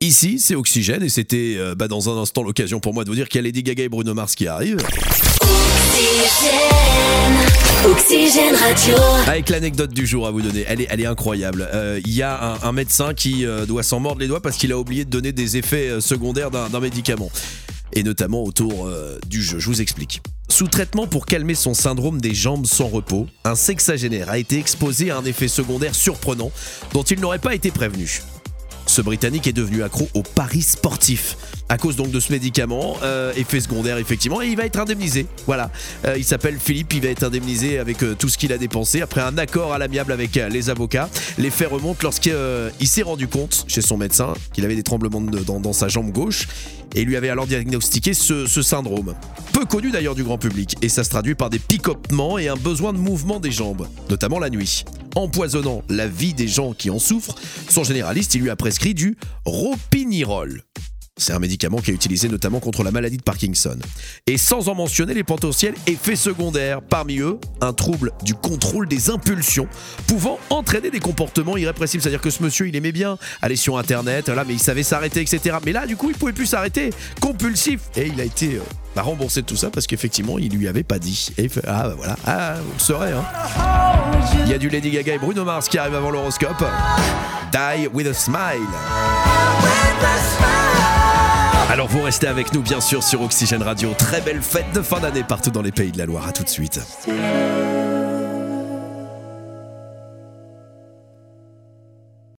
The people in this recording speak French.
Ici, c'est Oxygène et c'était dans un instant l'occasion pour moi de vous dire qu'il y a Lady Gaga et Bruno Mars qui arrivent. Oxygène Radio. Avec l'anecdote du jour à vous donner, elle est incroyable. Il y a un médecin qui doit s'en mordre les doigts parce qu'il a oublié de donner des effets secondaires d'un médicament. Et notamment autour du jeu, je vous explique. Sous traitement pour calmer son syndrome des jambes sans repos, un sexagénaire a été exposé à un effet secondaire surprenant dont il n'aurait pas été prévenu. Ce Britannique est devenu accro aux paris sportifs à cause donc de ce médicament, effet secondaire effectivement, et il va être indemnisé. Voilà, il s'appelle Philippe, il va être indemnisé avec tout ce qu'il a dépensé après un accord à l'amiable avec les avocats. Les faits remontent lorsqu'il s'est rendu compte chez son médecin qu'il avait des tremblements dans sa jambe gauche et lui avait alors diagnostiqué ce syndrome. Peu connu d'ailleurs du grand public, et ça se traduit par des picotements et un besoin de mouvement des jambes, notamment la nuit. Empoisonnant la vie des gens qui en souffrent, son généraliste il lui a prescrit du ropinirole. C'est un médicament qui est utilisé notamment contre la maladie de Parkinson. Et sans en mentionner les potentiels effets secondaires, parmi eux, un trouble du contrôle des impulsions, pouvant entraîner des comportements irrépressibles. C'est-à-dire que ce monsieur, il aimait bien aller sur Internet, mais il savait s'arrêter, etc. Mais là, du coup, il pouvait plus s'arrêter. Compulsif. Et il a été remboursé de tout ça parce qu'effectivement, il lui avait pas dit. Et il fait, vous le saurez. Il y a du Lady Gaga et Bruno Mars qui arrivent avant l'horoscope. Die with a smile. Alors vous restez avec nous bien sûr sur Oxygène Radio. Très belle fête de fin d'année partout dans les pays de la Loire. À tout de suite.